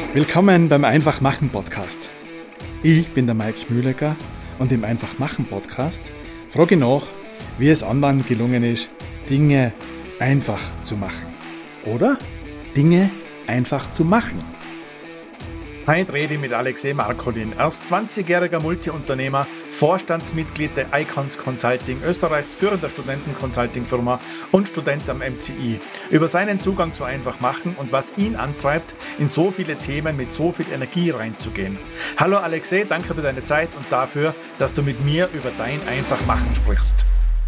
Willkommen beim Einfach-Machen Podcast. Ich bin der Mike Mühlecker und im Einfach-Machen Podcast frage ich nach, wie es anderen gelungen ist, Dinge einfach zu machen. Oder Dinge einfach zu machen. Heute rede ich mit Alexei Markolin. Er ist 20-jähriger Multiunternehmer, Vorstandsmitglied der Icons Consulting, Österreichs führender Studenten-Consulting-Firma und Student am MCI. Über seinen Zugang zu Einfachmachen und was ihn antreibt, in so viele Themen mit so viel Energie reinzugehen. Hallo Alexei, danke für deine Zeit und dafür, dass du mit mir über dein Einfachmachen sprichst.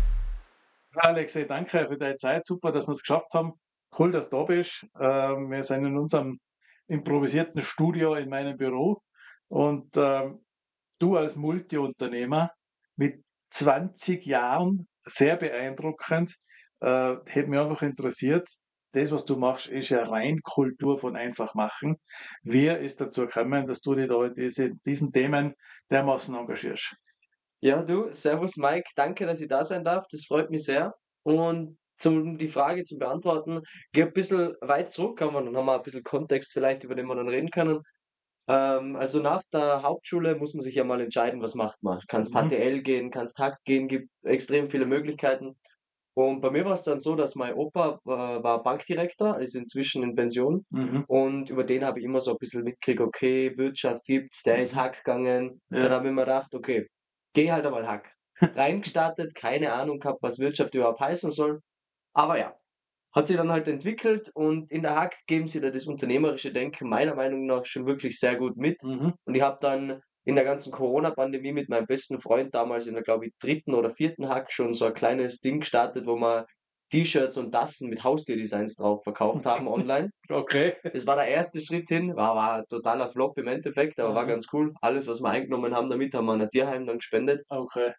Alexei, danke für deine Zeit. Super, dass wir es geschafft haben. Cool, dass du da bist. Wir sind in unserem improvisierten Studio in meinem Büro und du als Multiunternehmer mit 20 Jahren, sehr beeindruckend, hätte mich einfach interessiert, das, was du machst, ist ja rein Kultur von Einfachmachen. Wer ist dazu gekommen, dass du dich da in diesen Themen dermaßen engagierst? Ja, du, servus Mike, danke, dass ich da sein darf, das freut mich sehr. Und um die Frage zu beantworten, geh ein bisschen weit zurück, dann haben wir ein bisschen Kontext vielleicht, über den wir dann reden können. Also nach der Hauptschule muss man sich ja mal entscheiden, was macht man. Kannst HTL gehen, kannst Hack gehen, gibt extrem viele Möglichkeiten. Und bei mir war es dann so, dass mein Opa war Bankdirektor, ist inzwischen in Pension. Und über den habe ich immer so ein bisschen mitgekriegt, okay, Wirtschaft gibt's, der ist Hack gegangen. Ja. Dann habe ich mir gedacht, okay, geh halt einmal Hack. Reingestartet, keine Ahnung gehabt, was Wirtschaft überhaupt heißen soll. Aber ja, hat sich dann halt entwickelt und in der Hack geben sie da das unternehmerische Denken meiner Meinung nach schon wirklich sehr gut mit. Und ich habe dann in der ganzen Corona-Pandemie mit meinem besten Freund damals in der, glaube ich, 3. oder 4. Hack schon so ein kleines Ding gestartet, wo wir T-Shirts und Tassen mit Haustierdesigns drauf verkauft haben online. Okay. Das war der erste Schritt hin, war ein totaler Flop im Endeffekt, aber war ganz cool. Alles, was wir eingenommen haben damit, haben wir an ein Tierheim dann gespendet. Okay.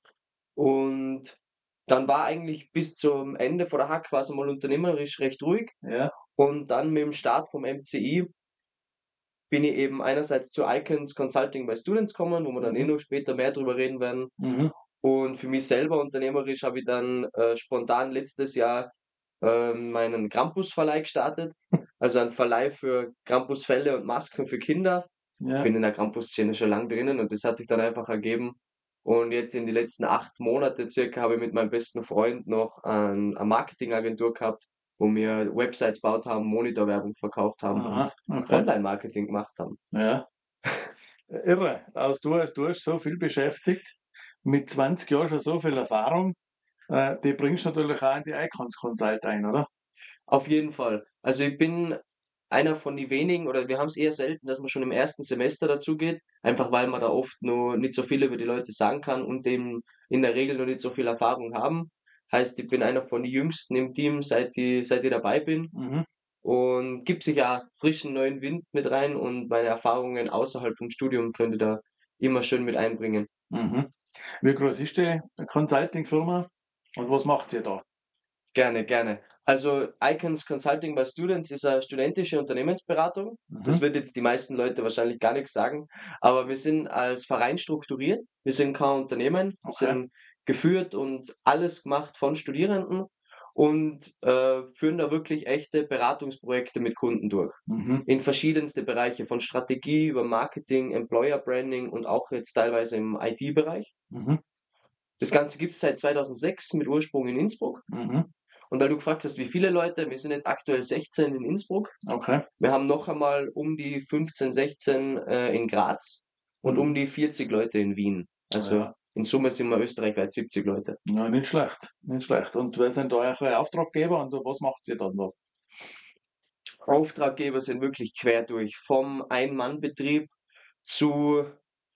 Und dann war eigentlich bis zum Ende von der Hack war es mal unternehmerisch recht ruhig. Ja. Und dann mit dem Start vom MCI bin ich eben einerseits zu Icons Consulting by Students gekommen, wo wir dann noch später mehr drüber reden werden. Und für mich selber unternehmerisch habe ich dann spontan letztes Jahr meinen Krampus-Verleih gestartet. Also ein Verleih für Krampusfelle und Masken für Kinder. Ja. Bin in der Krampus-Szene schon lange drinnen und das hat sich dann einfach ergeben. Und jetzt in den letzten 8 Monate circa habe ich mit meinem besten Freund noch eine Marketingagentur gehabt, wo wir Websites gebaut haben, Monitorwerbung verkauft haben und Okay. Online-Marketing gemacht haben. Ja. Irre. Du hast so viel beschäftigt, mit 20 Jahren schon so viel Erfahrung. Die bringst du natürlich auch in die Icons Consult ein, oder? Auf jeden Fall. Also ich bin einer von den wenigen, oder wir haben es eher selten, dass man schon im ersten Semester dazu geht, einfach weil man da oft noch nicht so viel über die Leute sagen kann und eben in der Regel noch nicht so viel Erfahrung haben. Heißt, ich bin einer von den Jüngsten im Team, seit ich dabei bin und gibt sich ja frischen neuen Wind mit rein und meine Erfahrungen außerhalb vom Studium könnte da immer schön mit einbringen. Wie groß ist die Consulting-Firma und was macht ihr da? Gerne, gerne. Also Icons Consulting by Students ist eine studentische Unternehmensberatung. Das wird jetzt die meisten Leute wahrscheinlich gar nichts sagen, aber wir sind als Verein strukturiert. Wir sind kein Unternehmen, wir sind geführt und alles gemacht von Studierenden und führen da wirklich echte Beratungsprojekte mit Kunden durch. In verschiedenste Bereiche, von Strategie über Marketing, Employer Branding und auch jetzt teilweise im IT-Bereich. Das Ganze gibt es seit 2006 mit Ursprung in Innsbruck. Und weil du gefragt hast, wie viele Leute, wir sind jetzt aktuell 16 in Innsbruck. Okay. Wir haben noch einmal um die 15, 16 in Graz und um die 40 Leute in Wien. Also in Summe sind wir österreichweit 70 Leute. Ja, nicht schlecht, nicht schlecht. Und wer sind da eure Auftraggeber und was macht ihr dann da? Auftraggeber sind wirklich quer durch, vom Ein-Mann-Betrieb zu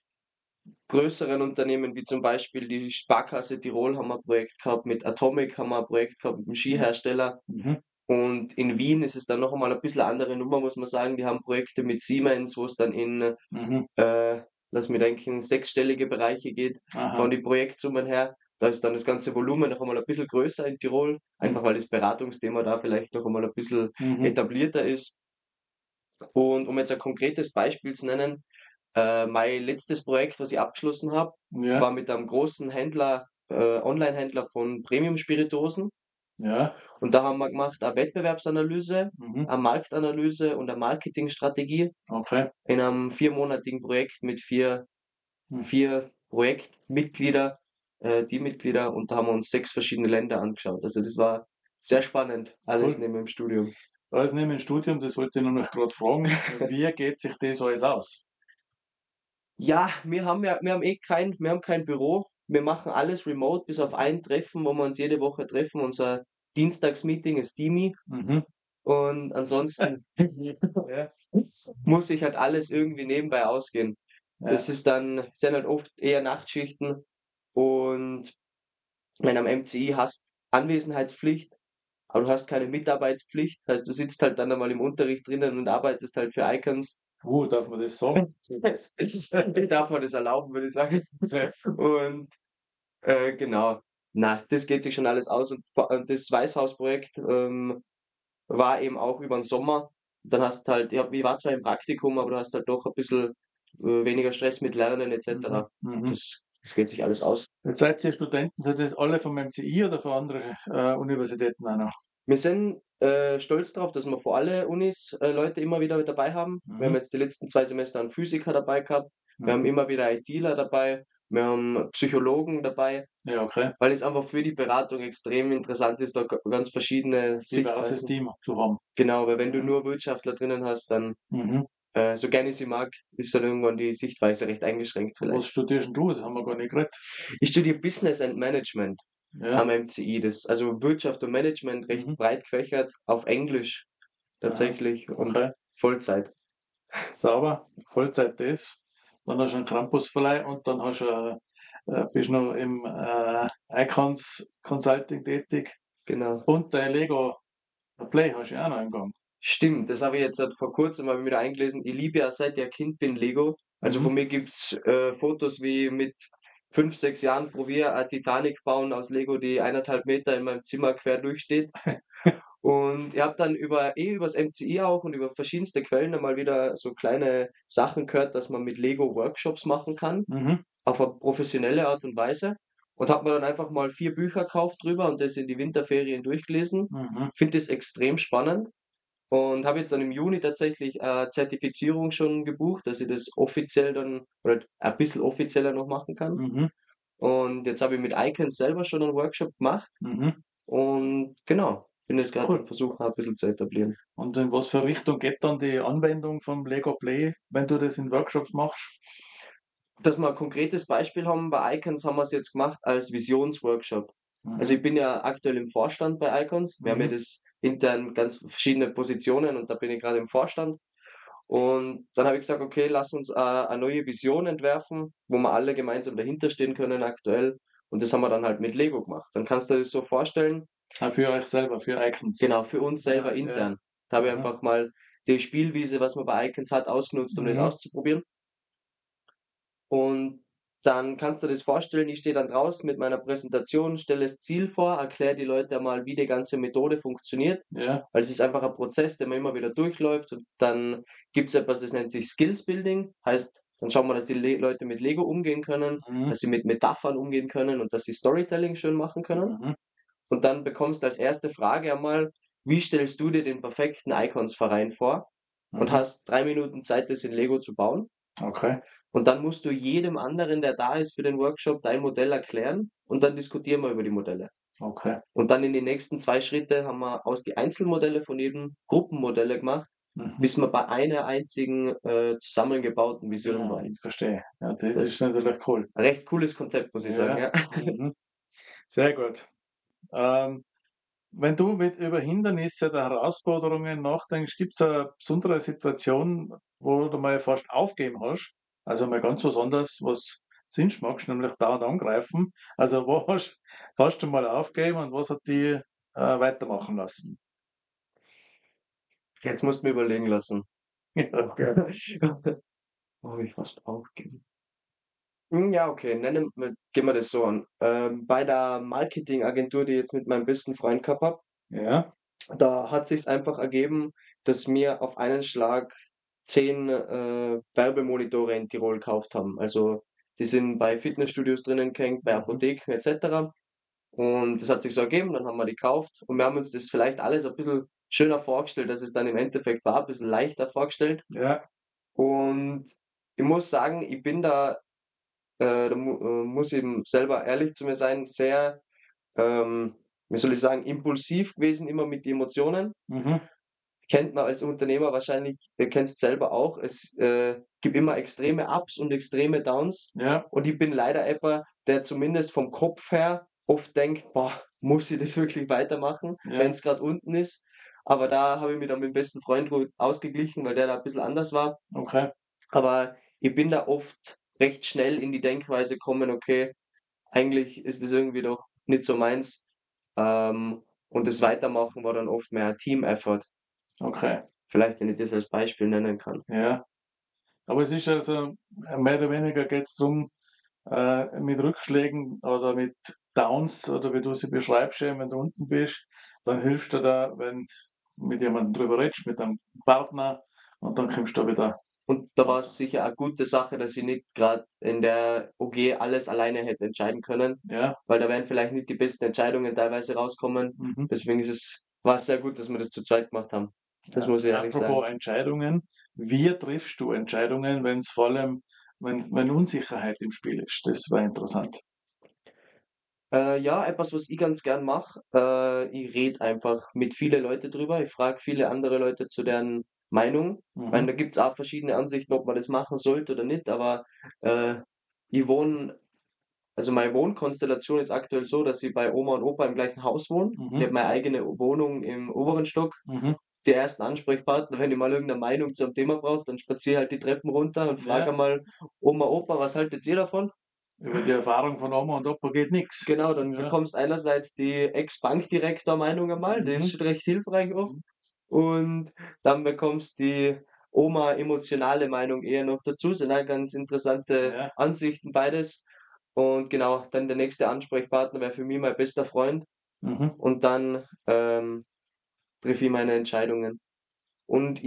größeren Unternehmen, wie zum Beispiel die Sparkasse Tirol haben wir ein Projekt gehabt, mit Atomic haben wir ein Projekt gehabt, mit einem Skihersteller. Und in Wien ist es dann noch einmal ein bisschen andere Nummer, muss man sagen. Die haben Projekte mit Siemens, wo es dann in, lass mich denken, 6-stellige Bereiche geht, von den Projektsummen her. Da ist dann das ganze Volumen noch einmal ein bisschen größer in Tirol, einfach weil das Beratungsthema da vielleicht noch einmal ein bisschen etablierter ist. Und um jetzt ein konkretes Beispiel zu nennen, mein letztes Projekt, was ich abgeschlossen habe, war mit einem großen Händler, Online-Händler von Premium-Spirituosen. Ja. Und da haben wir gemacht eine Wettbewerbsanalyse, Mhm. eine Marktanalyse und eine Marketingstrategie Okay. in einem 4-monatigen Projekt mit Hm. 4 Projektmitglieder, Teammitglieder, und da haben wir uns 6 verschiedene Länder angeschaut. Also das war sehr spannend, alles Cool. neben dem Studium. Alles neben dem Studium, das wollte ich nur noch gerade fragen. Wie geht sich das alles aus? Ja, wir haben kein Büro. Wir machen alles remote, bis auf ein Treffen, wo wir uns jede Woche treffen. Unser Dienstagsmeeting ist Teamy, Mhm. und ansonsten ja, muss ich halt alles irgendwie nebenbei ausgehen. Ja. Das sind halt oft eher Nachtschichten, und wenn am MCI hast Anwesenheitspflicht, aber du hast keine Mitarbeitspflicht. Das heißt, du sitzt halt dann einmal im Unterricht drinnen und arbeitest halt für Icons. Darf man das sagen? Ich darf mir das erlauben, würde ich sagen. Ja. Und genau. Na, das geht sich schon alles aus, und das Weißhausprojekt war eben auch über den Sommer. Dann hast halt, ja, ich war zwar im Praktikum, aber du hast halt doch ein bisschen weniger Stress mit Lernen et Mhm. cetera. Mhm. Das geht sich alles aus. Jetzt seid ihr Studenten, seid ihr alle vom MCI oder von anderen Universitäten auch noch? Wir sind stolz darauf, dass wir vor alle Unis Leute immer wieder mit dabei haben. Wir haben Mhm. jetzt die letzten 2 Semester einen Physiker dabei gehabt. Wir haben Mhm. immer wieder ITler dabei. Wir haben Psychologen dabei, Ja, okay. weil es einfach für die Beratung extrem interessant ist, da ganz verschiedene Diverses Sichtweisen. Team zu haben. Genau, weil wenn du Mhm. nur Wirtschaftler drinnen hast, dann, Mhm. so gern ich sie mag, ist dann irgendwann die Sichtweise recht eingeschränkt Und was vielleicht. studierst denn du? Das haben wir gar nicht geredet. Ich studiere Business and Management am Ja. MCI. Also Wirtschaft und Management, recht Mhm. breit gefächert, auf Englisch Aha. tatsächlich und Okay. Vollzeit. Sauber. Vollzeit das. Dann hast du einen Campusverleih und dann bist du noch im Icons Consulting tätig. Genau. Und dein Lego Play hast du ja auch noch im Gang. Stimmt, das habe ich jetzt vor Kurzem mal wieder eingelesen. Ich liebe ja, seit ich ein Kind bin, Lego. Also Mhm. von mir gibt's Fotos, wie ich mit 5, 6 Jahren probiere, eine Titanic bauen aus Lego, die 1,5 Meter in meinem Zimmer quer durchsteht. Und ich habe dann übers MCI auch und über verschiedenste Quellen dann mal wieder so kleine Sachen gehört, dass man mit Lego Workshops machen kann, Mhm. auf eine professionelle Art und Weise. Und habe mir dann einfach mal 4 Bücher gekauft drüber und das in die Winterferien durchgelesen. Mhm. Finde das extrem spannend und habe jetzt dann im Juni tatsächlich Zertifizierung schon gebucht, dass ich das offiziell dann oder ein bisschen offizieller noch machen kann. Mhm. Und jetzt habe ich mit Icons selber schon einen Workshop gemacht Mhm. und genau, bin jetzt gerade Cool. am Versuchen, ein bisschen zu etablieren. Und in was für Richtung geht dann die Anwendung vom Lego Play, wenn du das in Workshops machst? Dass wir ein konkretes Beispiel haben, bei Icons haben wir es jetzt gemacht als Visionsworkshop. Also ich Mhm. bin ja aktuell im Vorstand bei Icons. Wir haben ja Mhm. das intern ganz verschiedene Positionen und da bin ich gerade im Vorstand. Und dann habe ich gesagt, okay, lass uns eine neue Vision entwerfen, wo wir alle gemeinsam dahinter stehen können aktuell. Und das haben wir dann halt mit Lego gemacht. Dann kannst du dir das so vorstellen, Auch für euch selber, für Icons. genau, für uns selber Ja, ja. intern. Da habe ich Aha. einfach mal die Spielwiese, was man bei Icons hat, ausgenutzt, um das Mhm. auszuprobieren. Und dann kannst du das vorstellen, ich stehe dann draußen mit meiner Präsentation, stelle das Ziel vor, erkläre die Leute einmal, wie die ganze Methode funktioniert, Ja. weil es ist einfach ein Prozess, der man immer wieder durchläuft, und dann gibt es etwas, das nennt sich Skills Building, heißt, dann schauen wir, dass die Leute mit Lego umgehen können, Mhm. dass sie mit Metaphern umgehen können und dass sie Storytelling schön machen können. Mhm. Und dann bekommst du als erste Frage einmal, wie stellst du dir den perfekten Icons-Verein vor? Und Mhm. hast 3 Minuten Zeit, das in Lego zu bauen. Okay. Und dann musst du jedem anderen, der da ist für den Workshop, dein Modell erklären, und dann diskutieren wir über die Modelle. Okay. Und dann in den nächsten 2 Schritte haben wir aus die Einzelmodelle von jedem Gruppenmodelle gemacht, Mhm. bis wir bei einer einzigen zusammengebauten Vision Ja, waren. ich verstehe. Ja, das Das ist ist natürlich cool. ein recht cooles Konzept, muss ich sagen, Ja. ja. Mhm. Sehr gut. Ähm, Wenn du über Hindernisse oder Herausforderungen nachdenkst, gibt es eine besondere Situation, wo du mal fast aufgeben hast? Also mal ganz was anderes, was sonst magst, nämlich dauernd angreifen. Also wo hast du mal aufgeben und was hat die weitermachen lassen? Jetzt musst du mir überlegen lassen. Ja. Wo habe ich fast aufgegeben? Ja, okay, gehen wir das so an. Bei der Marketingagentur, die ich jetzt mit meinem besten Freund gehabt habe, Ja. da hat sich's einfach ergeben, dass wir auf einen Schlag 10 Werbemonitore in Tirol gekauft haben. Also, die sind bei Fitnessstudios drinnen gehängt, bei Mhm. Apotheken et cetera. Und das hat sich so ergeben, dann haben wir die gekauft und wir haben uns das vielleicht alles ein bisschen schöner vorgestellt, dass es dann im Endeffekt war, ein bisschen leichter vorgestellt. Ja. Und ich muss sagen, ich bin da muss ich eben selber ehrlich zu mir sein, sehr, wie soll ich sagen, impulsiv gewesen, immer mit den Emotionen. Mhm. Kennt man als Unternehmer wahrscheinlich, ihr kennt es selber auch, es gibt immer extreme Ups und extreme Downs. Ja. Und ich bin leider etwa, der zumindest vom Kopf her oft denkt, boah, muss ich das wirklich weitermachen, Ja. wenn es gerade unten ist. Aber da habe ich mich dann mit dem besten Freund gut ausgeglichen, weil der da ein bisschen anders war. Okay. Aber ich bin da oft recht schnell in die Denkweise gekommen, okay, eigentlich ist das irgendwie doch nicht so meins. Und das Weitermachen war dann oft mehr ein Team-Effort. Okay. Vielleicht, wenn ich das als Beispiel nennen kann. Ja. Aber es ist also, mehr oder weniger geht es darum, mit Rückschlägen oder mit Downs oder wie du sie beschreibst, eben, wenn du unten bist, dann hilfst du da, wenn du mit jemandem drüber redest, mit einem Partner und dann kommst du da wieder. Und da war es sicher eine gute Sache, dass ich nicht gerade in der OG alles alleine hätte entscheiden können, Ja. weil da wären vielleicht nicht die besten Entscheidungen teilweise rauskommen. Mhm. Deswegen war es sehr gut, dass wir das zu zweit gemacht haben. Das muss ich ehrlich Apropos sagen. Entscheidungen, wie triffst du Entscheidungen, wenn es vor allem, wenn Unsicherheit im Spiel ist? Das war interessant. Ja, etwas, was ich ganz gern mache, ich rede einfach mit vielen Leuten drüber. Ich frage viele andere Leute zu deren Meinung. Ich meine, da Mhm. gibt es auch verschiedene Ansichten, ob man das machen sollte oder nicht, aber äh, ich wohne, also meine Wohnkonstellation ist aktuell so, dass ich bei Oma und Opa im gleichen Haus wohne. Ich Mhm. habe meine eigene Wohnung im oberen Stock. Mhm. Die ersten Ansprechpartner, wenn ich mal irgendeine Meinung zum Thema brauche, dann spaziere ich halt die Treppen runter und frage Ja. mal Oma, Opa, was haltet ihr davon? Über die Erfahrung von Oma und Opa geht nichts. Genau, dann Ja. bekommst einerseits die Ex-Bankdirektor-Meinung einmal, die ist schon recht hilfreich oft. Und dann bekommst die Oma emotionale Meinung eher noch dazu. Sind halt ganz interessante Ja. Ansichten beides. Und genau, dann der nächste Ansprechpartner wäre für mich mein bester Freund. Mhm. Und dann treffe ich meine Entscheidungen. Und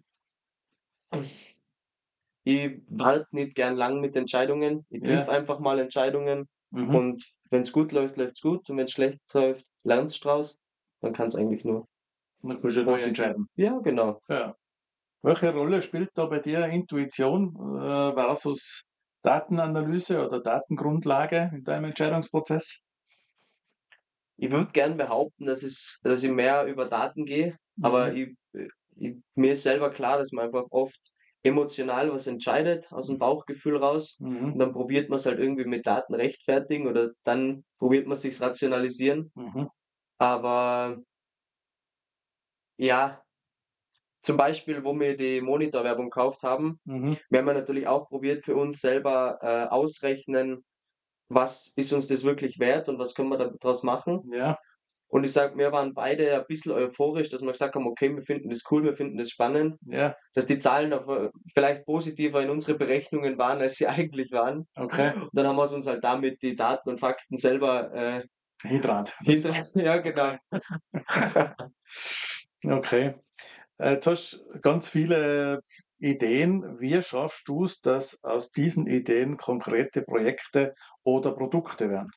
ich warte nicht gern lang mit Entscheidungen. Ich Ja. triff einfach mal Entscheidungen Mhm. und wenn es gut läuft, läuft's gut und wenn es schlecht läuft, lernst du draus. Dann kann es eigentlich nur Dann kannst du neu entscheiden. Ja, genau. Ja. Welche Rolle spielt da bei dir Intuition versus Datenanalyse oder Datengrundlage in deinem Entscheidungsprozess? Ich würde gern behaupten, dass ich mehr über Daten gehe, aber Mhm. mir ist selber klar, dass man einfach oft emotional was entscheidet, aus dem Bauchgefühl raus. Und Mhm. dann probiert man es halt irgendwie mit Daten rechtfertigen oder dann probiert man sich's rationalisieren. Mhm. Aber ja, zum Beispiel, wo wir die Monitorwerbung gekauft haben, Mhm. wir haben ja natürlich auch probiert für uns selber ausrechnen, was ist uns das wirklich wert und was können wir daraus machen. Ja. Und ich sage, wir waren beide ein bisschen euphorisch, dass wir gesagt haben, okay, wir finden das cool, wir finden das spannend, Ja. dass die Zahlen vielleicht positiver in unsere Berechnungen waren, als sie eigentlich waren. Okay. Und dann haben wir uns halt damit die Daten und Fakten selber Hydrat. ja, genau. Okay. Jetzt hast du ganz viele Ideen. Wie schaffst du es, dass aus diesen Ideen konkrete Projekte oder Produkte werden?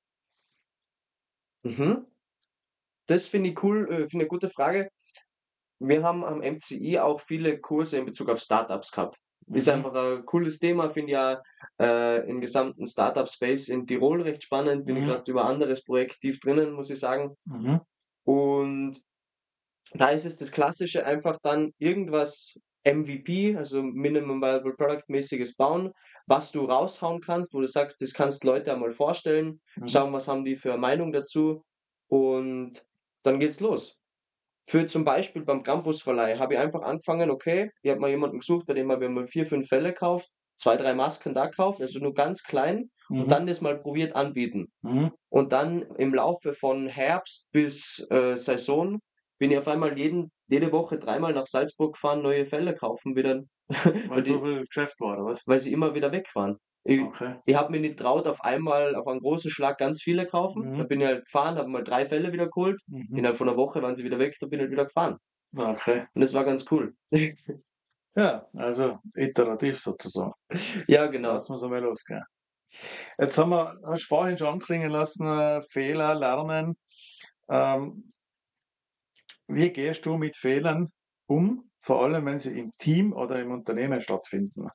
Mhm. Das finde ich cool, finde ich eine gute Frage. Wir haben am MCI auch viele Kurse in Bezug auf Startups gehabt. Ist Mhm. einfach ein cooles Thema, finde ich ja im gesamten Startup-Space in Tirol recht spannend. Bin ich Mhm. gerade über ein anderes Projekt tief drinnen, muss ich sagen. Mhm. Und da ist es das Klassische, einfach dann irgendwas MVP, also Minimum Viable Product mäßiges bauen, was du raushauen kannst, wo du sagst, das kannst Leute einmal vorstellen, Mhm. schauen, was haben die für eine Meinung dazu und dann geht's los. Für zum Beispiel beim Campusverleih habe ich einfach angefangen, okay, ich habe mal jemanden gesucht, bei dem habe ich mal 4, 5 Fälle gekauft, 2, 3 Masken da gekauft, also nur ganz klein und Mhm. dann das mal probiert anbieten. Mhm. Und dann im Laufe von Herbst bis Saison bin ich auf einmal jede Woche 3-mal nach Salzburg gefahren, neue Fälle kaufen wieder, Weil so viel Geschäft war, oder was? weil sie immer wieder weg waren. Okay. Ich habe mir nicht traut, auf einmal auf einen großen Schlag ganz viele kaufen. Da Mhm. bin ich halt gefahren, habe mal 3 Fälle wieder geholt. Mhm. Innerhalb von einer Woche waren sie wieder weg, da bin ich halt wieder gefahren. Okay. Und das war ganz cool. Ja, also iterativ sozusagen. Ja, genau. Lass uns einmal losgehen. Jetzt hast du vorhin schon anklingen lassen, Fehler lernen. Ähm, Wie gehst du mit Fehlern um, vor allem wenn sie im Team oder im Unternehmen stattfinden?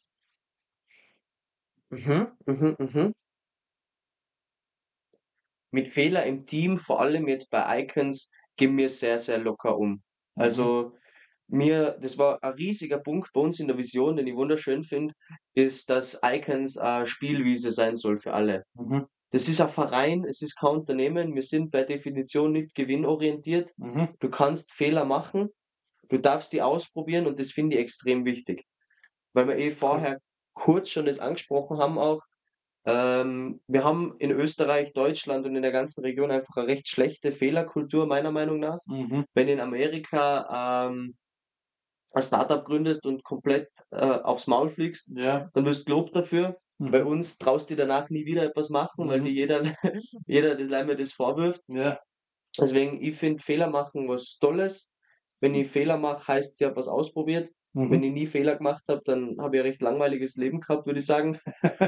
Mhm, mhm, mhm. Mit Fehler im Team, vor allem jetzt bei Icons, gehen wir sehr, sehr locker um. Mhm. Also das war ein riesiger Punkt bei uns in der Vision, den ich wunderschön finde, ist, dass Icons eine Spielwiese sein soll für alle. Mhm. Das ist ein Verein, es ist kein Unternehmen, wir sind per Definition nicht gewinnorientiert. Mhm. Du kannst Fehler machen, du darfst die ausprobieren und das finde ich extrem wichtig. Weil wir vorher kurz schon das angesprochen haben auch, wir haben in Österreich, Deutschland und in der ganzen Region einfach eine recht schlechte Fehlerkultur meiner Meinung nach. Mhm. Wenn in Amerika ein Startup gründest und komplett aufs Maul fliegst, Ja. dann wirst du gelobt dafür. Bei Mhm. uns traust du danach nie wieder etwas machen, weil Mhm. dir jeder das einmal das vorwirft. Ja. Deswegen, ich finde Fehler machen was Tolles. Wenn ich Fehler mache, heißt es, ich habe was ausprobiert. Wenn Mhm. ich nie Fehler gemacht habe, dann habe ich ein recht langweiliges Leben gehabt, würde ich sagen.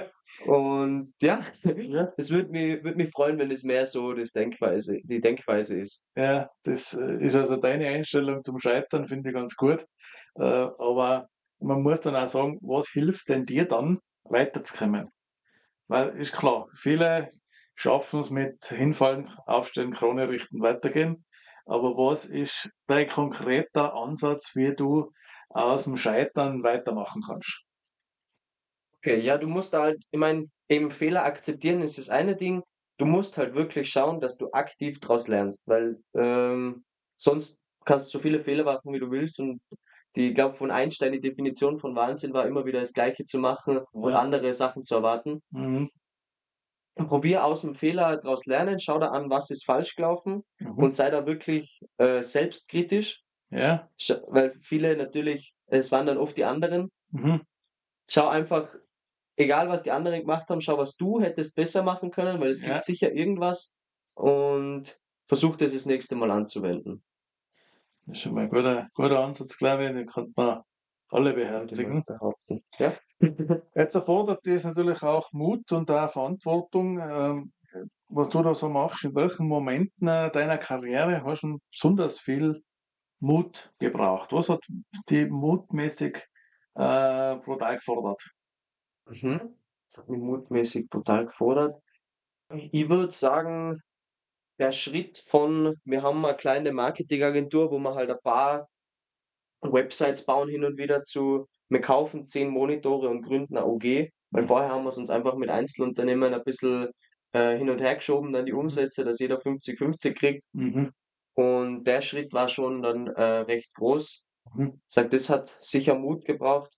Und ja, Ja. es würde mich freuen, wenn es mehr so die Denkweise ist. Ja, das ist also deine Einstellung zum Scheitern, finde ich ganz gut. Aber man muss dann auch sagen, was hilft denn dir dann, weiterzukommen? Weil ist klar, viele schaffen es mit hinfallen, aufstehen, Krone richten, weitergehen. Aber was ist dein konkreter Ansatz, wie du aus dem Scheitern weitermachen kannst? Okay, ja, du musst da halt, ich meine, eben Fehler akzeptieren ist das eine Ding. Du musst halt wirklich schauen, dass du aktiv daraus lernst, weil sonst kannst du so viele Fehler machen, wie du willst. Und ich glaube, von Einstein die Definition von Wahnsinn war immer wieder das Gleiche zu machen und Ja. andere Sachen zu erwarten. Mhm. Und probier aus dem Fehler daraus lernen, schau da an, was ist falsch gelaufen Mhm. und sei da wirklich selbstkritisch, Ja. weil viele natürlich, es waren dann oft die anderen. Mhm. Schau einfach, egal was die anderen gemacht haben, schau, was du hättest besser machen können, weil es gibt Ja. sicher irgendwas und versuch das nächste Mal anzuwenden, Das ist schon mal ein guter Ansatz, glaube ich. Den kann man alle würde ich mal beherzigen. behaupten. Ja? Jetzt erfordert das natürlich auch Mut und auch Verantwortung. Was du da so machst, in welchen Momenten deiner Karriere hast du besonders viel Mut gebraucht? Was hat die mutmäßig brutal gefordert? Mhm. Das hat mich mutmäßig brutal gefordert. Ich würde sagen, der Schritt von, wir haben eine kleine Marketingagentur, wo wir halt ein paar Websites bauen hin und wieder zu, wir kaufen 10 Monitore und gründen eine OG, weil Mhm. vorher haben wir es uns einfach mit Einzelunternehmen ein bisschen hin und her geschoben, dann die Umsätze, dass jeder 50-50 kriegt. Mhm. Und der Schritt war schon dann recht groß. Mhm. Ich sag, das hat sicher Mut gebraucht.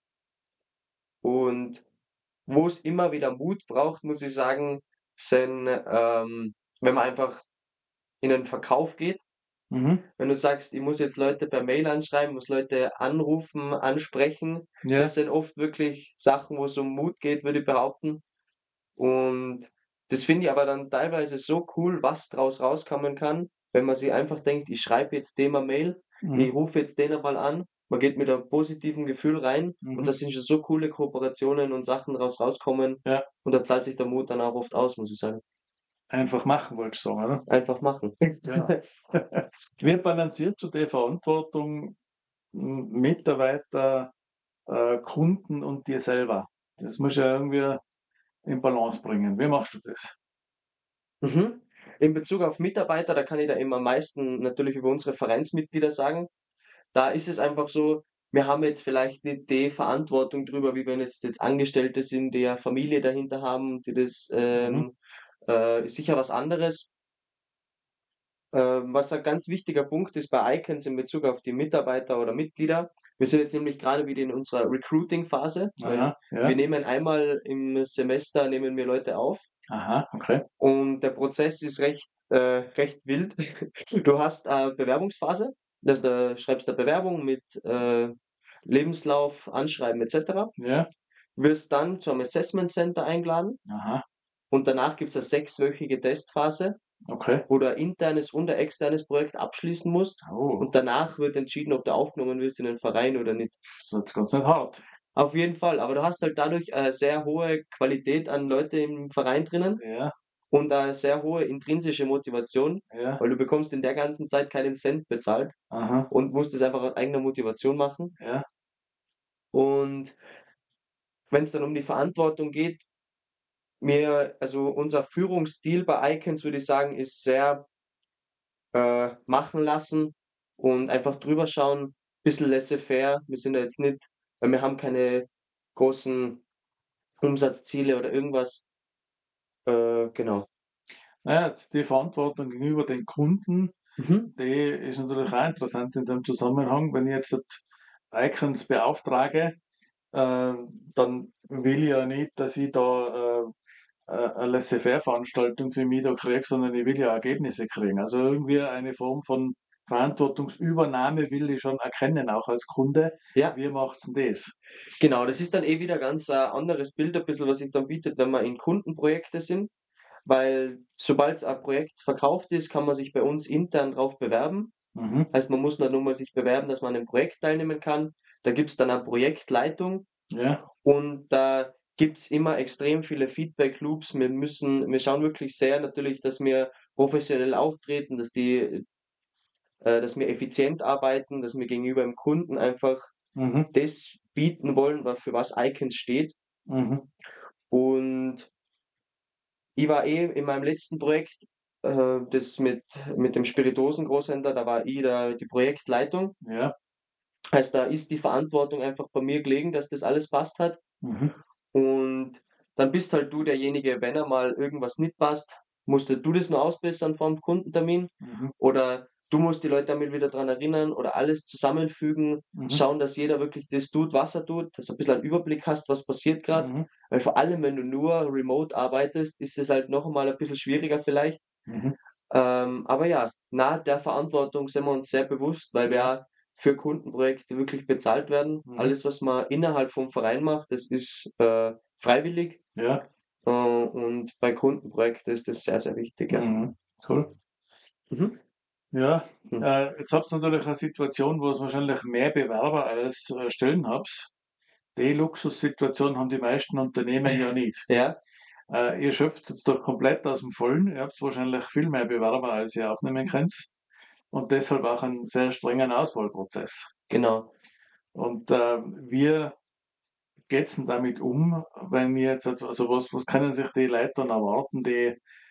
Und wo es immer wieder Mut braucht, muss ich sagen, sind, wenn man einfach in den Verkauf geht. Mhm. Wenn du sagst, ich muss jetzt Leute per Mail anschreiben, muss Leute anrufen, ansprechen, Ja. das sind oft wirklich Sachen, wo es um Mut geht, würde ich behaupten. Und das finde ich aber dann teilweise so cool, was draus rauskommen kann, wenn man sich einfach denkt, ich schreibe jetzt dem eine Mail, Mhm. ich rufe jetzt den einmal an, man geht mit einem positiven Gefühl rein und Mhm. da sind schon so coole Kooperationen und Sachen draus rauskommen Ja. und da zahlt sich der Mut dann auch oft aus, muss ich sagen. Einfach machen, wolltest du sagen, oder? Einfach machen. Genau. Wie balancierst du die Verantwortung Mitarbeiter, Kunden und dir selber? Das muss ja irgendwie in Balance bringen. Wie machst du das? Mhm. In Bezug auf Mitarbeiter, da kann ich da eben am meisten natürlich über unsere Vereinsmitglieder sagen. Da ist es einfach so, wir haben jetzt vielleicht nicht die Verantwortung drüber, wie wenn jetzt Angestellte sind, die ja Familie dahinter haben, die das Mhm. ist sicher was anderes. Was ein ganz wichtiger Punkt ist bei Icons in Bezug auf die Mitarbeiter oder Mitglieder. Wir sind jetzt nämlich gerade wieder in unserer Recruiting-Phase, weil Aha, wir ja. nehmen einmal im Semester nehmen wir Leute auf. Aha, okay. Und der Prozess ist recht wild. Du hast eine Bewerbungsphase, da schreibst eine Bewerbung mit Lebenslauf, Anschreiben etc. Ja. Wirst dann zu einem Assessment Center eingeladen Aha, und danach gibt es eine 6-wöchige Testphase, okay. wo du ein internes und ein externes Projekt abschließen musst Oh, und danach wird entschieden, ob du aufgenommen wirst in den Verein oder nicht. das ist ganz nicht hart. Auf jeden Fall, aber du hast halt dadurch eine sehr hohe Qualität an Leute im Verein drinnen Ja, und eine sehr hohe intrinsische Motivation, ja, weil du bekommst in der ganzen Zeit keinen Cent bezahlt aha, und musst es einfach aus eigener Motivation machen. ja, Und wenn es dann um die Verantwortung geht, also unser Führungsstil bei Icons, würde ich sagen, ist sehr machen lassen und einfach drüber schauen, bisschen laissez-faire. Wir sind da jetzt nicht, weil wir haben keine großen Umsatzziele oder irgendwas. Genau. naja, jetzt die Verantwortung gegenüber den Kunden, Mhm. die ist natürlich auch interessant in dem Zusammenhang. Wenn ich jetzt Icons beauftrage, äh, dann will ich ja nicht, dass ich da eine Laissez-faire-Veranstaltung für mich da kriege, sondern ich will ja Ergebnisse kriegen. Also irgendwie eine Form von Verantwortungsübernahme will ich schon erkennen, auch als Kunde. Ja, Wie macht's denn das? genau. Das ist dann eh wieder ganz ein anderes Bild, ein bisschen, was sich dann bietet, wenn wir in Kundenprojekte sind. Weil sobald ein Projekt verkauft ist, kann man sich bei uns intern drauf bewerben. Mhm. Heißt, man muss nur mal sich bewerben, dass man an 'nem Projekt teilnehmen kann. Da gibt's dann eine Projektleitung Ja. und da gibt's immer extrem viele Feedback-Loops. Wir schauen wirklich sehr natürlich, dass wir professionell auftreten, dass wir effizient arbeiten, dass wir gegenüber dem Kunden einfach Mhm. das bieten wollen, für was Icons steht. Mhm. Und ich war in meinem letzten Projekt, das mit dem Spirituosen-Großhändler, da war ich da die Projektleitung. Ja. Heißt, da ist die Verantwortung einfach bei mir gelegen, dass das alles passt hat. Mhm. Und dann bist halt du derjenige, wenn mal irgendwas nicht passt, musst du das nur ausbessern vorm Kundentermin Mhm. oder du musst die Leute damit wieder dran erinnern oder alles zusammenfügen, Mhm. schauen, dass jeder wirklich das tut, was er tut, dass du ein bisschen einen Überblick hast, was passiert gerade. Mhm. Weil vor allem, wenn du nur remote arbeitest, ist es halt noch einmal ein bisschen schwieriger vielleicht. Mhm. Aber ja, der Verantwortung sind wir uns sehr bewusst, weil wir Ja. auch für Kundenprojekte wirklich bezahlt werden. Mhm. Alles, was man innerhalb vom Verein macht, das ist freiwillig. Ja. Und bei Kundenprojekten ist das sehr, sehr wichtig, ja. Mhm. Cool. Mhm. Ja, Hm. jetzt habt ihr natürlich eine Situation, wo es wahrscheinlich mehr Bewerber als Stellen habt. Die Luxussituation haben die meisten Unternehmen ja nicht. Ja, Ihr schöpft jetzt doch komplett aus dem Vollen. Ihr habt wahrscheinlich viel mehr Bewerber, als ihr aufnehmen könnt. Und deshalb auch einen sehr strengen Auswahlprozess. genau. Und wie geht's denn damit um, wenn ihr jetzt, also was können sich die Leute dann erwarten, die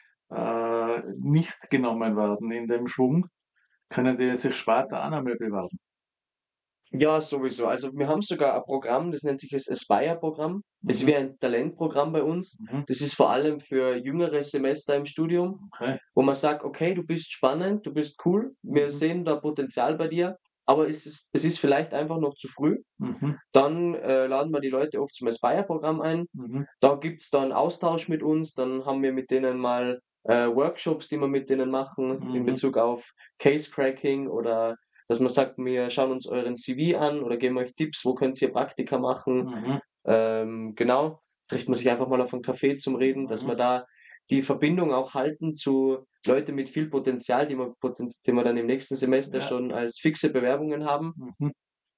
nicht genommen werden in dem Schwung? Können die sich später auch noch mal bewerben? Ja, sowieso. Also wir haben sogar ein Programm, das nennt sich das Aspire-Programm. Das ist Mhm. wie ein Talentprogramm bei uns. Mhm. Das ist vor allem für jüngere Semester im Studium, Okay. wo man sagt, okay, du bist spannend, du bist cool, wir Mhm. sehen da Potenzial bei dir, aber es ist vielleicht einfach noch zu früh. Mhm. Dann laden wir die Leute oft zum Aspire-Programm ein. Mhm. Da gibt's dann Austausch mit uns, dann haben wir mit denen mal Workshops, die wir mit denen machen in Mhm. Bezug auf Case-Cracking oder dass man sagt, wir schauen uns euren CV an oder geben euch Tipps, wo könnt ihr Praktika machen. Mhm. Genau, trifft man sich einfach mal auf einen Café zum Reden, dass wir Mhm. da die Verbindung auch halten zu Leuten mit viel Potenzial, die wir dann im nächsten Semester Ja. schon als fixe Bewerbungen haben. Mhm.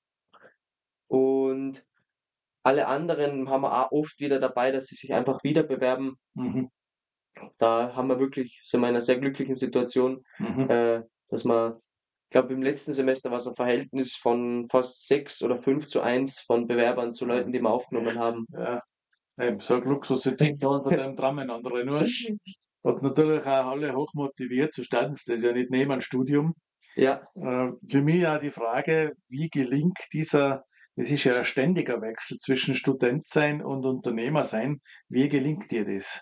Und alle anderen haben wir auch oft wieder dabei, dass sie sich einfach wieder bewerben. Mhm. Da sind wir in einer sehr glücklichen Situation, Mhm. dass wir, ich glaube, im letzten Semester war es ein Verhältnis von fast 6 oder 5:1 von Bewerbern zu Leuten, die wir aufgenommen Echt? haben. Ja. Eben, so ein Luxus, ich denke unter dem träumen andere nur. Und natürlich auch alle hochmotiviert, so starten sie das ja nicht neben einem Studium. Ja, Für mich auch die Frage, wie gelingt das ist ja ein ständiger Wechsel zwischen Student sein und Unternehmer sein. Wie gelingt dir das?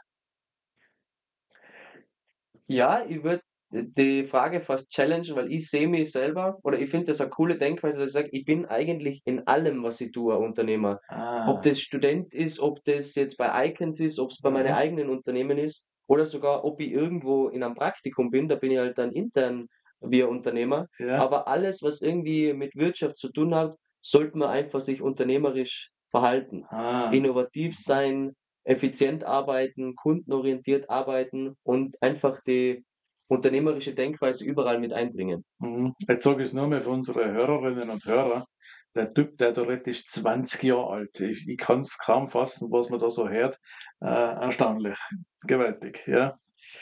ja, ich würde die Frage fast challengen, weil ich sehe mich selber oder ich finde das eine coole Denkweise, dass ich sage, ich bin eigentlich in allem, was ich tue, ein Unternehmer. Ob Ah, das Student ist, ob das jetzt bei Icons ist, ob es bei meinen aha, eigenen Unternehmen ist oder sogar, ob ich irgendwo in einem Praktikum bin, da bin ich halt dann intern wie ein Unternehmer. ja, Aber alles, was irgendwie mit Wirtschaft zu tun hat, sollte man einfach sich unternehmerisch verhalten. ah, Innovativ sein, effizient arbeiten, kundenorientiert arbeiten und einfach die unternehmerische Denkweise überall mit einbringen. mhm. Jetzt sage ich es nur mal für unsere Hörerinnen und Hörer. der Typ, der da redet, ist 20 Jahre alt. Ich kann es kaum fassen, was man da so hört. Erstaunlich. Gewaltig, ja.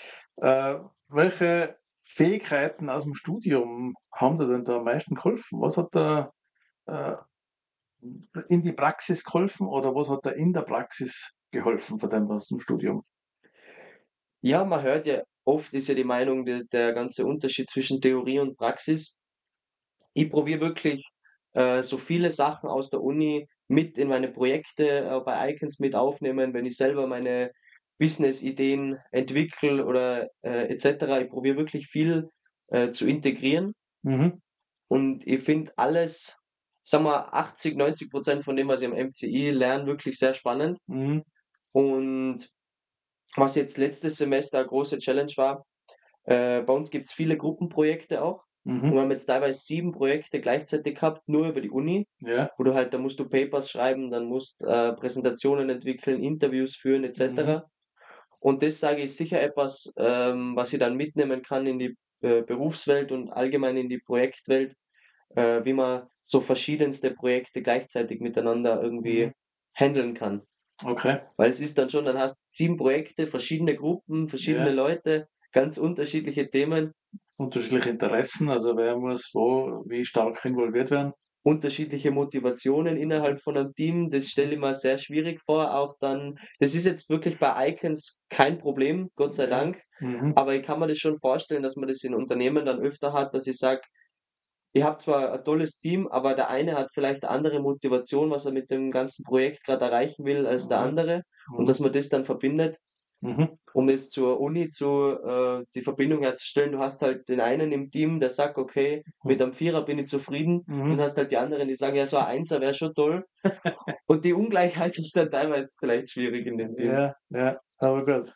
Welche Fähigkeiten aus dem Studium haben dir denn da am meisten geholfen? Was hat da äh, in die Praxis geholfen oder was hat da in der Praxis geholfen von dem aus dem Studium? Ja, man hört ja oft ist ja die Meinung, der ganze Unterschied zwischen Theorie und Praxis. Ich probiere wirklich, so viele Sachen aus der Uni mit in meine Projekte, bei Icons mit aufnehmen, wenn ich selber meine Business-Ideen entwickle oder, et cetera. Ich probiere wirklich viel, zu integrieren Mhm. und ich finde alles, sagen wir 80, 90 von dem, was ich am MCI lerne, wirklich sehr spannend. Mhm. Und was jetzt letztes Semester eine große Challenge war, bei uns gibt's viele Gruppenprojekte auch. Und Mhm. wir haben jetzt teilweise 7 Projekte gleichzeitig gehabt, nur über die Uni, Ja. wo du halt da musst du Papers schreiben, dann musst, Präsentationen entwickeln, Interviews führen et Mhm. cetera. Und das, sage ich, ist sicher etwas, was ich dann mitnehmen kann in die, Berufswelt und allgemein in die Projektwelt, wie man so verschiedenste Projekte gleichzeitig miteinander Mhm. irgendwie handeln kann. Okay. Weil es ist dann schon, dann hast 7 Projekte, verschiedene Gruppen, verschiedene Ja. Leute, ganz unterschiedliche Themen, Unterschiedliche Interessen, also wer muss wo wie stark involviert werden? unterschiedliche Motivationen innerhalb von einem Team. Das stelle ich mir sehr schwierig vor. Auch dann, das ist jetzt wirklich bei Icons kein Problem, Gott sei Ja. Dank. Mhm. Aber ich kann mir das schon vorstellen, dass man das in Unternehmen dann öfter hat, dass ich sage, ihr habt zwar ein tolles Team, aber der eine hat vielleicht eine andere Motivation, was er mit dem ganzen Projekt gerade erreichen will, als der Mhm. andere. Und Mhm. dass man das dann verbindet. Mhm. Um es zur Uni die Verbindung herzustellen, du hast halt den einen im Team, der sagt: „Okay, mit Mhm. einem Vierer bin ich zufrieden.“ Und Mhm. hast halt die anderen, die sagen: „Ja, so ein Einser wäre schon toll.“ Und die Ungleichheit ist dann teilweise vielleicht schwierig in den Teams. Ja, ja, aber gut.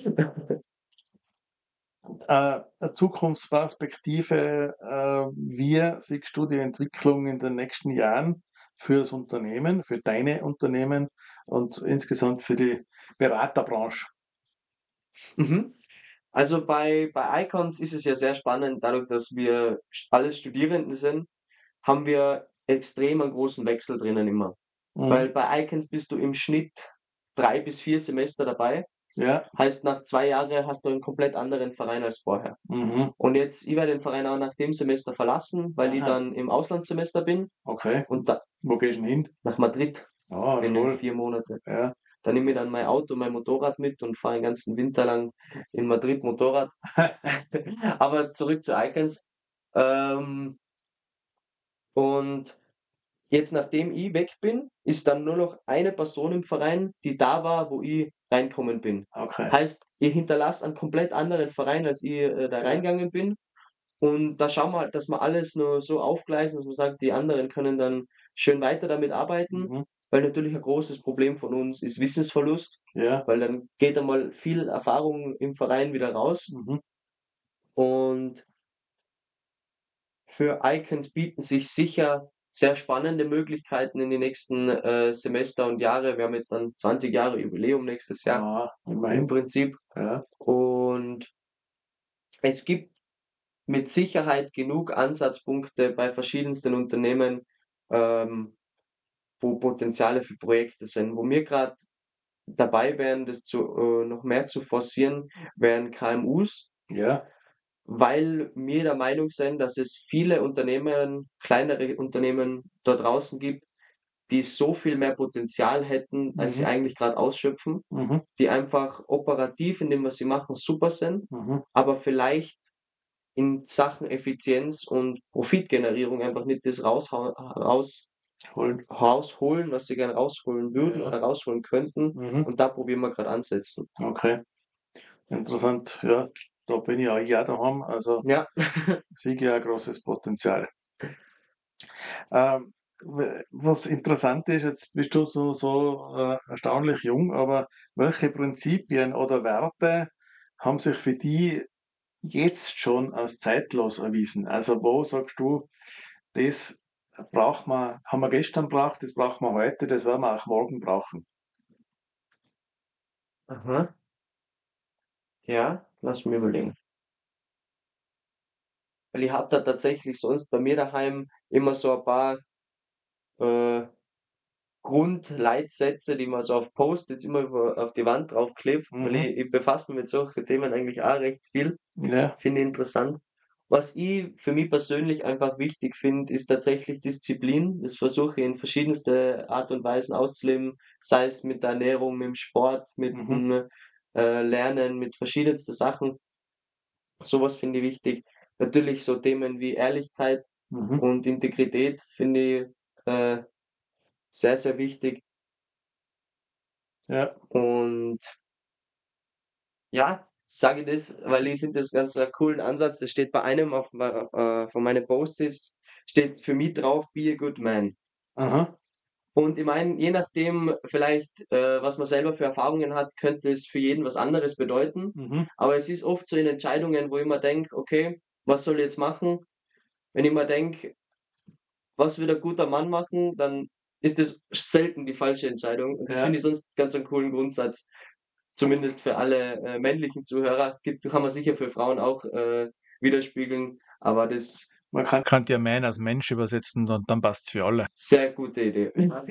Eine Zukunftsperspektive, wie siehst du die Entwicklung in den nächsten Jahren fürs Unternehmen, für deine Unternehmen und insgesamt für die Beraterbranche? Mhm. Also, bei Icons ist es ja sehr spannend, dadurch, dass wir alles Studierende sind, haben wir extrem einen großen Wechsel drinnen immer. Mhm. Weil bei Icons bist du im Schnitt 3 bis 4 Semester dabei. Ja. Heißt, nach 2 Jahre hast du einen komplett anderen Verein als vorher. Mhm. Und jetzt, ich werde den Verein auch nach dem Semester verlassen, weil ich Aha. dann im Auslandssemester bin Okay. und da Wo gehst du denn hin? nach Madrid Ah, bin in cool. 4 Monate. Ja. Da nehme ich dann mein Auto, mein Motorrad mit und fahre den ganzen Winter lang in Madrid Motorrad. Aber zurück zu Icons. Ähm, und jetzt, nachdem ich weg bin, ist dann nur noch eine Person im Verein, die da war, wo ich reinkommen bin. Okay. Heißt, ich hinterlasse einen komplett anderen Verein, als ich, da Ja. reingegangen bin. Und da schauen wir halt, dass wir alles nur so aufgleisen, dass man sagt, die anderen können dann schön weiter damit arbeiten, Mhm. weil natürlich ein großes Problem von uns ist Wissensverlust, Ja. weil dann geht einmal viel Erfahrung im Verein wieder raus. Mhm. Und für Icons bieten sich sicher sehr spannende Möglichkeiten in die nächsten, Semester und Jahre. Wir haben jetzt dann 20 Jahre Jubiläum nächstes Jahr Ah, im immerhin. Prinzip. Ja. Und es gibt mit Sicherheit genug Ansatzpunkte bei verschiedensten Unternehmen, ähm, wo Potenziale für Projekte sind. Wo wir gerade dabei wären, das noch mehr zu forcieren, wären KMUs, Ja. weil wir der Meinung sind, dass es viele Unternehmen, kleinere Unternehmen da draußen gibt, die so viel mehr Potenzial hätten, als sie Mhm. eigentlich gerade ausschöpfen, Mhm. die einfach operativ in dem, was sie machen, super sind, Mhm. aber vielleicht in Sachen Effizienz und Profitgenerierung einfach nicht das Cool. rausholen, was sie gerne rausholen würden Ja. oder rausholen könnten. Mhm. Und da probieren wir gerade ansetzen. Okay. Interessant. Ja, da bin ich auch ja daheim. Also Ja. sehe ich ja ein großes Potenzial. Was interessant ist, jetzt bist du so erstaunlich jung, aber welche Prinzipien oder Werte haben sich für die jetzt schon als zeitlos erwiesen? Also wo sagst du, das braucht man, haben wir gestern braucht, das brauchen wir heute, das werden wir auch morgen brauchen. Aha. Ja, lass mich überlegen. Weil ich habe da tatsächlich sonst bei mir daheim immer so ein paar äh, Grundleitsätze, die man so auf Post-its immer auf die Wand draufklebt, weil ich befasse mich mit solchen Themen eigentlich auch recht viel, Ja. finde ich interessant. Was ich für mich persönlich einfach wichtig finde, ist tatsächlich Disziplin. Das versuche ich in verschiedenste Art und Weisen auszuleben, sei es mit der Ernährung, mit dem Sport, mit dem Lernen, mit verschiedensten Sachen. Sowas finde ich wichtig. Natürlich so Themen wie Ehrlichkeit und Integrität finde ich sehr, sehr wichtig. Ja. Und ja, sage ich das, weil ich finde das ganz einen coolen Ansatz. Das steht bei einem von meinen Post-its, steht für mich drauf, be a good man. Aha. Und ich meine, je nachdem vielleicht, was man selber für Erfahrungen hat, könnte es für jeden was anderes bedeuten. Aber es ist oft so in Entscheidungen, wo ich mir denke, okay, was soll ich jetzt machen? Wenn ich mir denke, was wird ein guter Mann machen, dann ist das selten die falsche Entscheidung. Und das Ja. finde ich sonst ganz einen coolen Grundsatz. Zumindest für alle männlichen Zuhörer. Kann man sicher für Frauen auch widerspiegeln, aber das Man kann ja Man als Mensch übersetzen und dann passt es für alle. sehr gute Idee.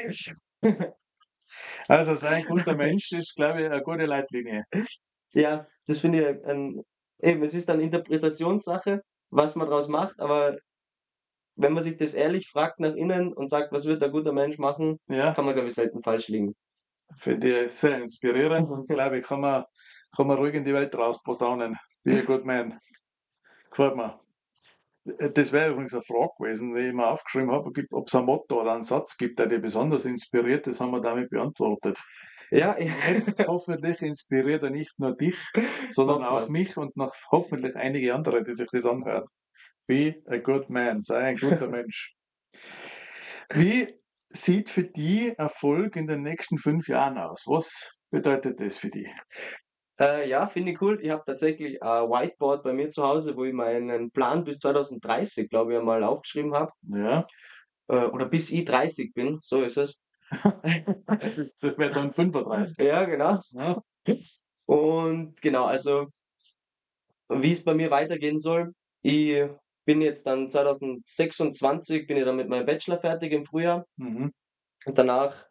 Also sei ein guter Mensch ist, glaube ich, eine gute Leitlinie. Ja, das finde ich eben, es ist dann Interpretationssache, was man draus macht, aber wenn man sich das ehrlich fragt nach innen und sagt, was wird ein guter Mensch machen, Ja, kann man, glaube ich, selten falsch liegen. finde ich sehr inspirierend und glaube ich, kann man ruhig in die Welt rausposaunen. Be a good man. Gefällt mir. Das wäre übrigens eine Frage gewesen, die ich mir aufgeschrieben habe, ob es ein Motto oder einen Satz gibt, der dich besonders inspiriert. Das haben wir damit beantwortet. Ja, Jetzt hoffentlich inspiriert er nicht nur dich, sondern hoffen auch wir's. mich und noch hoffentlich einige andere, die sich das anhören. Be a good man, sei ein guter Mensch. Wie sieht für dich Erfolg in den nächsten 5 Jahren aus? Was bedeutet das für dich? Ja, finde ich cool. Ich habe tatsächlich ein Whiteboard bei mir zu Hause, wo ich meinen Plan bis 2030, glaube ich, einmal aufgeschrieben habe. Ja, Oder bis ich 30 bin, so ist es. das wäre dann 35. Ja, genau. Ja. Und genau, also wie es bei mir weitergehen soll. Ich bin jetzt dann 2026 bin ich dann mit meinem Bachelor fertig im Frühjahr Mhm. und danach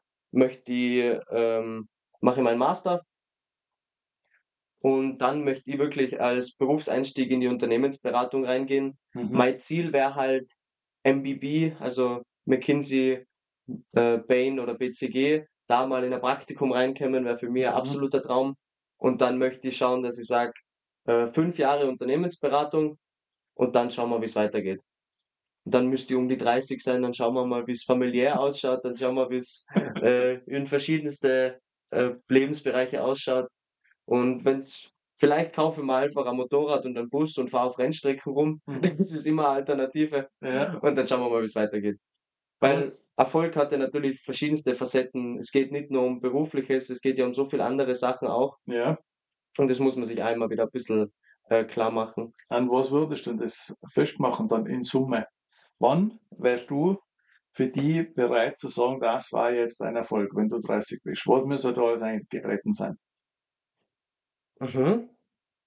mache ich meinen Master und dann möchte ich wirklich als Berufseinstieg in die Unternehmensberatung reingehen. Mhm. Mein Ziel wäre halt MBB, also McKinsey, Bain oder BCG, da mal in ein Praktikum reinkommen, wäre für mich ein Mhm. absoluter Traum. Und dann möchte ich schauen, dass ich sage, 5 Jahre Unternehmensberatung und dann schauen wir, wie es weitergeht. Und dann müsste ich um die 30 sein, dann schauen wir mal, wie es familiär ausschaut, dann schauen wir, wie es in verschiedenste Lebensbereiche ausschaut. Und wenn es vielleicht kaufe ich mir einfach ein Motorrad und einen Bus und fahre auf Rennstrecken rum. Das ist immer eine Alternative. Ja. Und dann schauen wir mal, wie es weitergeht. Weil Erfolg hat ja natürlich verschiedenste Facetten. Es geht nicht nur um Berufliches, es geht ja um so viele andere Sachen auch. Ja. Und das muss man sich einmal wieder ein bisschen klar machen. An was würdest du denn das festmachen dann in Summe? Wann wärst du für die bereit zu sagen, das war jetzt ein Erfolg, wenn du 30 bist? Was muss da alles eingetreten sein? Mhm.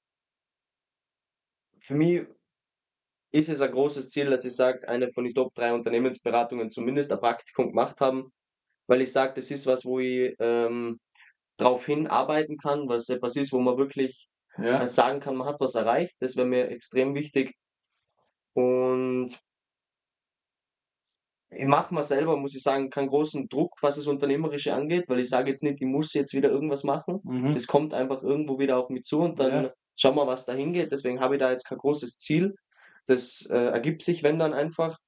Für mich ist es ein großes Ziel, dass ich sage, eine von den Top 3 Unternehmensberatungen zumindest ein Praktikum gemacht haben, weil ich sage, das ist was, wo ich drauf hinarbeiten kann, was etwas ist, wo man wirklich Ja. sagen kann, man hat was erreicht. Das wäre mir extrem wichtig. Und ich mache mir selber, muss ich sagen, keinen großen Druck, was das Unternehmerische angeht, weil ich sage jetzt nicht, ich muss jetzt wieder irgendwas machen. Mhm. Das kommt einfach irgendwo wieder auf mich zu und dann Ja. schauen wir, was da hingeht. Deswegen habe ich da jetzt kein großes Ziel. Das ergibt sich, wenn dann einfach.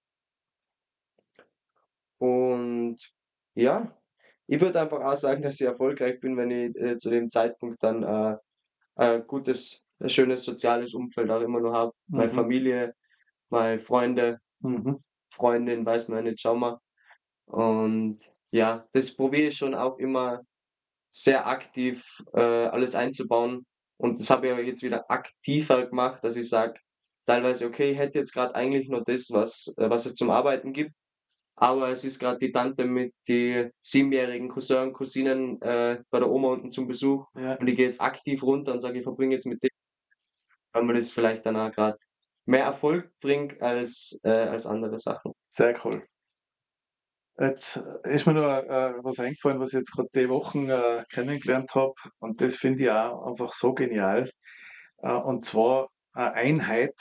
Und ja, ich würde einfach auch sagen, dass ich erfolgreich bin, wenn ich zu dem Zeitpunkt dann ein gutes, ein schönes soziales Umfeld auch immer noch habe. Meine Mhm. Familie, meine Freunde, Mhm. Freundin, weiß man ja nicht, schauen wir. Und ja, das probiere ich schon auch immer sehr aktiv alles einzubauen. Und das habe ich auch jetzt wieder aktiver gemacht, dass ich sage, teilweise, okay, ich hätte jetzt gerade eigentlich nur das, was es zum Arbeiten gibt. Aber es ist gerade die Tante mit die 7-jährigen Cousin und Cousinen bei der Oma unten zum Besuch. Ja. Und ich gehe jetzt aktiv runter und sage, ich verbringe jetzt mit denen, weil mir das vielleicht dann auch gerade mehr Erfolg bringt als andere Sachen. Sehr cool. Jetzt ist mir noch was eingefallen, was ich jetzt gerade die Wochen kennengelernt habe. Und das finde ich auch einfach so genial. Und zwar eine Einheit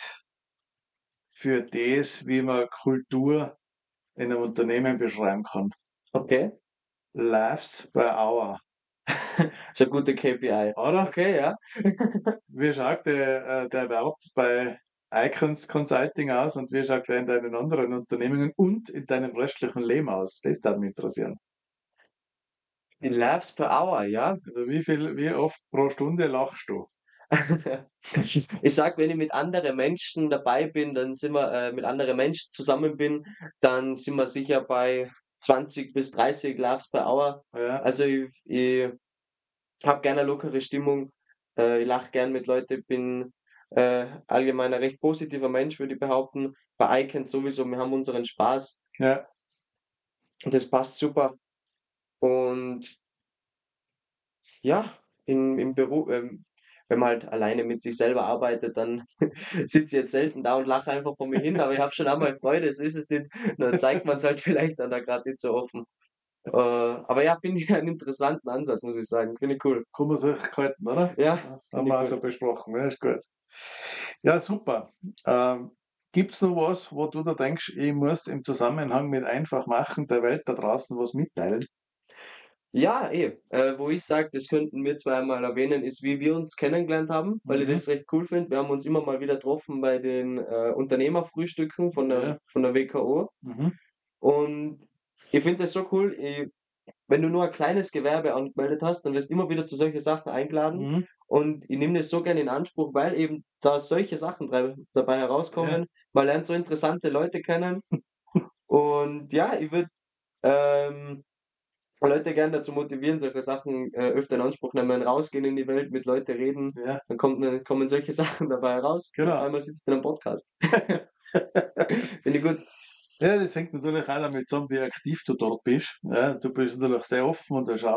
für das, wie man Kultur in einem Unternehmen beschreiben kann. Okay. Laughs per Hour, Ist eine gute KPI. oder? Okay, ja. Wie schaut der Wert bei Icons Consulting aus und wie schaut der in deinen anderen Unternehmungen und in deinem restlichen Leben aus? Das darf mich interessieren. Die Laughs per Hour, ja. Also wie oft pro Stunde lachst du? Ich sag, wenn ich mit anderen Menschen dabei bin, dann sind wir mit anderen Menschen zusammen bin, dann sind wir sicher bei 20 bis 30 Laughs per Hour. Ja, Also ich habe gerne eine lockere Stimmung, ich lache gern mit Leuten, bin allgemein ein recht positiver Mensch, würde ich behaupten. Bei Icons sowieso, wir haben unseren Spaß ja, und das passt super. Und ja, im Beruf, wenn man halt alleine mit sich selber arbeitet, dann sitze ich jetzt selten da und lache einfach vor mir hin, aber ich habe schon einmal Freude, so ist es nicht. Dann zeigt man es halt vielleicht dann da gerade nicht so offen. Aber ja, finde ich einen interessanten Ansatz, muss ich sagen. Finde ich cool. kann man sich halten, oder? Ja, Haben finde wir ich auch so cool. besprochen, ja, ist gut. Ja, super. Gibt es noch was, wo du da denkst, ich muss im Zusammenhang mit einfach machen der Welt da draußen was mitteilen? Ja, wo ich sage, das könnten wir zwei mal erwähnen, ist, wie wir uns kennengelernt haben, weil ich Mhm. das recht cool finde. Wir haben uns immer mal wieder getroffen bei den Unternehmerfrühstücken Ja. von der WKO. Mhm. Und ich finde das so cool. Wenn du nur ein kleines Gewerbe angemeldet hast, dann wirst du immer wieder zu solchen Sachen eingeladen. Mhm. Und ich nehme das so gerne in Anspruch, weil eben da solche Sachen dabei Ja. herauskommen. Man lernt so interessante Leute kennen. Und ja, ich würde ähm, Leute gerne dazu motivieren, solche Sachen öfter in Anspruch nehmen, rausgehen in die Welt, mit Leuten reden. Ja, Dann kommen solche Sachen dabei heraus. Und auf genau. einmal sitzt du in einem Podcast. Finde ich gut. Ja, das hängt natürlich auch damit zusammen, wie aktiv du dort bist. Ja, du bist natürlich sehr offen und hast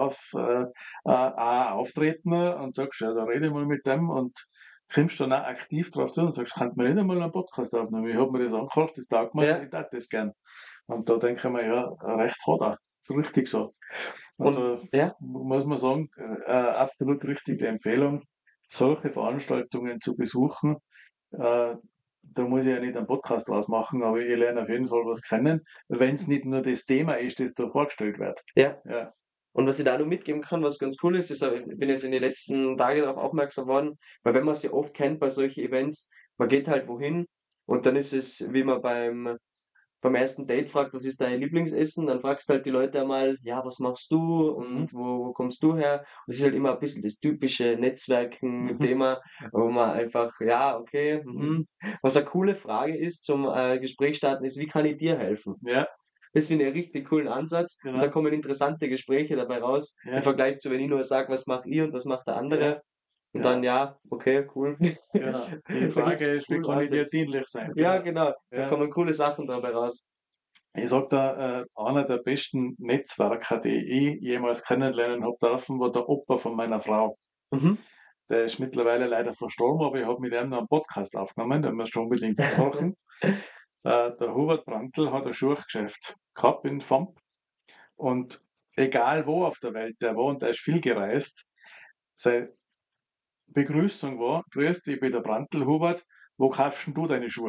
auch Auftreten und sagst, ja, da rede ich mal mit dem und kommst dann auch aktiv drauf zu und sagst, kannst du mir nicht einmal einen Podcast aufnehmen? Ich habe mir das angehört, das taugt mir, Ja. ich tat das gern. Und da denke ich mir, ja, recht hat er. So richtig so. Und da Und ja, muss man sagen, absolut richtige Empfehlung, solche Veranstaltungen zu besuchen. Äh, Da muss ich ja nicht einen Podcast draus machen, aber ich lerne auf jeden Fall was kennen, wenn es nicht nur das Thema ist, das da vorgestellt wird. ja. Ja, Und was ich da noch mitgeben kann, was ganz cool ist, ich bin jetzt in den letzten Tagen darauf aufmerksam worden, weil wenn man sie oft kennt bei solchen Events, man geht halt wohin und dann ist es, wie man beim ersten Date fragt, was ist dein Lieblingsessen, dann fragst du halt die Leute einmal, ja, was machst du mhm. und wo kommst du her? Und es ist halt immer ein bisschen das typische Netzwerken-Thema, wo man einfach, ja, okay, Was eine coole Frage ist zum Gespräch starten, ist, wie kann ich dir helfen? Ja, Das finde ich einen richtig coolen Ansatz und da genau. kommen interessante Gespräche dabei raus, im Ja, Vergleich zu, wenn ich nur sage, was macht ihr und was macht der andere. ja, Und ja, dann, ja, okay, cool. genau. Die Da Frage gibt's ist, wie coole kann ich dir Ansätze. dienlich sein? Ja, Genau. genau. Da Ja. kommen coole Sachen dabei raus. Ich sag da, einer der besten Netzwerker, die ich jemals kennenlernen habe dürfen, war der Opa von meiner Frau. Mhm. Der ist mittlerweile leider verstorben, aber ich habe mit ihm noch einen Podcast aufgenommen, den müsst ihr unbedingt brauchen. Der Hubert Brandl hat ein Schuhgeschäft gehabt in Famp und egal wo auf der Welt der war und der ist viel gereist, seine Begrüßung war, grüß dich, ich bin der Brandl, Hubert, wo kaufst denn du deine Schuhe?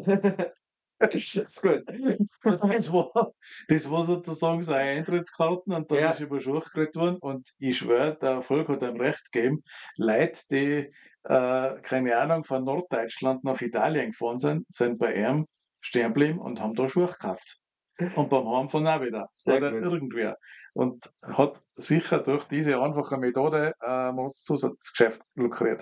Das ist gut. Das war sozusagen seine Eintrittskarten und dann Ja. ist über Schuhe geredet worden und ich schwöre, der Erfolg hat ihm recht gegeben. Leute, die, keine Ahnung, von Norddeutschland nach Italien gefahren sind bei ihm stehen geblieben und haben da Schuhe gekauft. Und beim Heimfahren auch wieder. Sehr Oder gut. irgendwer. Und hat sicher durch diese einfache Methode das Zusatzgeschäft lukriert.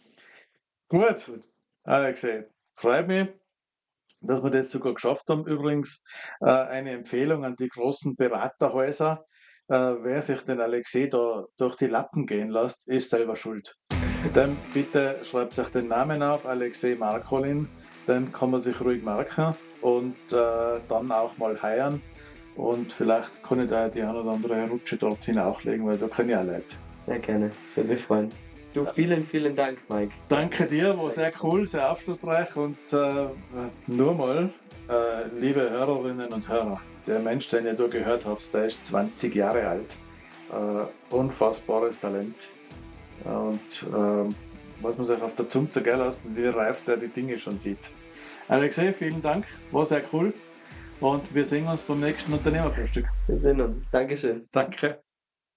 Gut, Alexei, freut mich, dass wir das sogar geschafft haben. Übrigens eine Empfehlung an die großen Beraterhäuser. Wer sich den Alexei da durch die Lappen gehen lässt, ist selber schuld. Dann bitte schreibt sich den Namen auf, Alexei Markolin. Den kann man sich ruhig merken und dann auch mal heiern. Und vielleicht kann ich da die eine oder andere Rutsche dorthin auch legen, weil da kann ich auch Leute. Sehr gerne. Würde mich freuen. Du, vielen, vielen Dank, Mike. Danke dir, war sehr cool, sehr aufschlussreich und nur mal, liebe Hörerinnen und Hörer, der Mensch, den ihr da gehört habt, der ist 20 Jahre alt. Unfassbares Talent. Und muss man sich auf der Zunge zergehen lassen, wie reif der die Dinge schon sieht. Alexei, vielen Dank, war sehr cool. Und wir sehen uns beim nächsten Unternehmerfrühstück. Wir sehen uns. Dankeschön. Danke.